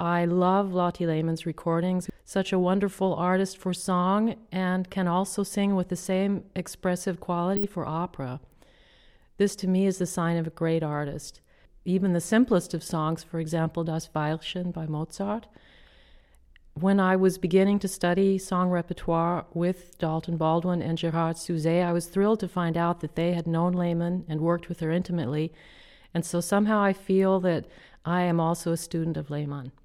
I love Lotte Lehmann's recordings. Such a wonderful artist for song and can also sing with the same expressive quality for opera. This to me is the sign of a great artist. Even the simplest of songs, for example, Das Veilchen by Mozart. When I was beginning to study song repertoire with Dalton Baldwin and Gerard Souzet, I was thrilled to find out that they had known Lehmann and worked with her intimately. And so somehow I feel that I am also a student of Lehmann.